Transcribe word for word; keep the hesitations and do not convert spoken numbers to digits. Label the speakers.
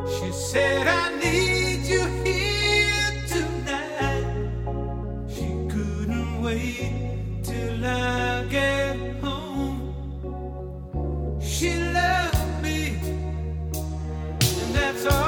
Speaker 1: She said, I need you here tonight. She couldn't wait till I get home. She loved me, and that's all.